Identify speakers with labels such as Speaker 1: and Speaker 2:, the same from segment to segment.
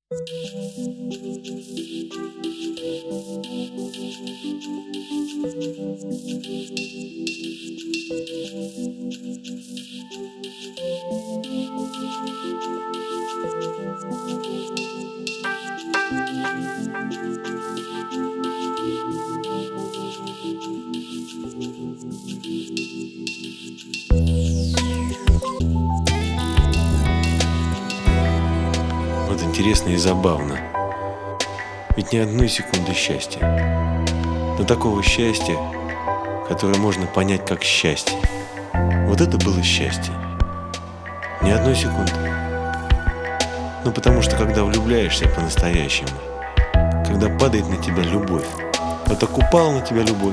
Speaker 1: Вот интересно и забавно. Ведь ни одной секунды счастья. Но такого счастья, которое можно понять как счастье. Вот это было счастье. Ни одной секунды. Ну потому что когда влюбляешься по-настоящему, когда падает на тебя любовь, вот так упала на тебя любовь.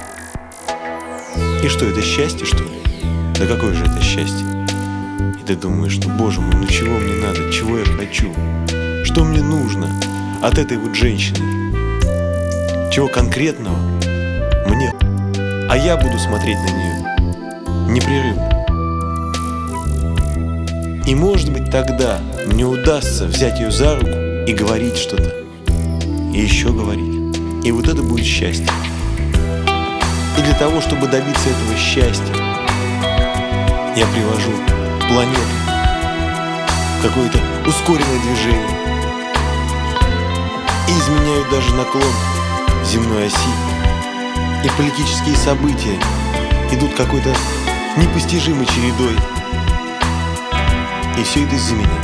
Speaker 1: И что, это счастье, что ли? Да какое же это счастье? И ты думаешь, ну боже мой, ну чего мне надо, чего я хочу? Что мне нужно от этой вот женщины? Чего конкретного мне? А я буду смотреть на нее непрерывно. И может быть тогда мне удастся взять ее за руку и говорить что-то. И еще говорить. И вот это будет счастье. И для того, чтобы добиться этого счастья, я привожу планету в какое-то ускоренное движение и изменяю даже наклон земной оси. И политические события идут какой-то непостижимой чередой. И все это из-за меня.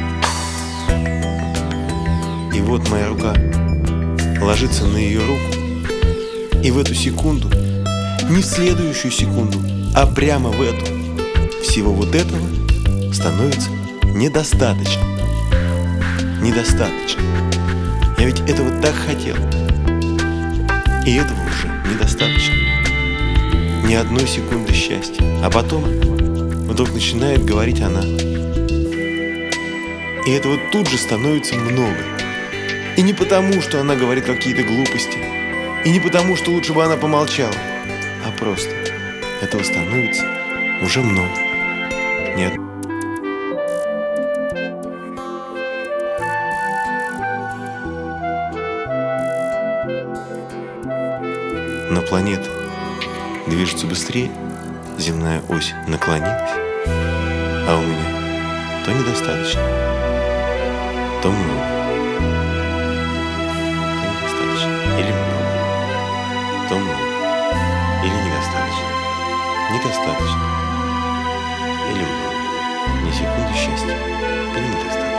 Speaker 1: И вот моя рука ложится на ее руку, и в эту секунду, не в следующую секунду, а прямо в эту, всего вот этого становится недостаточно. Недостаточно. Я ведь этого так хотел. И этого уже недостаточно. Ни одной секунды счастья. А потом вдруг начинает говорить она. И этого тут же становится много. И не потому, что она говорит какие-то глупости. И не потому, что лучше бы она помолчала. А просто этого становится уже много. Нет. Но планета движется быстрее, земная ось наклонилась, а у меня то недостаточно, то много, то недостаточно, или много, то много, или недостаточно, недостаточно, или много, ни секунды счастья, или недостаточно.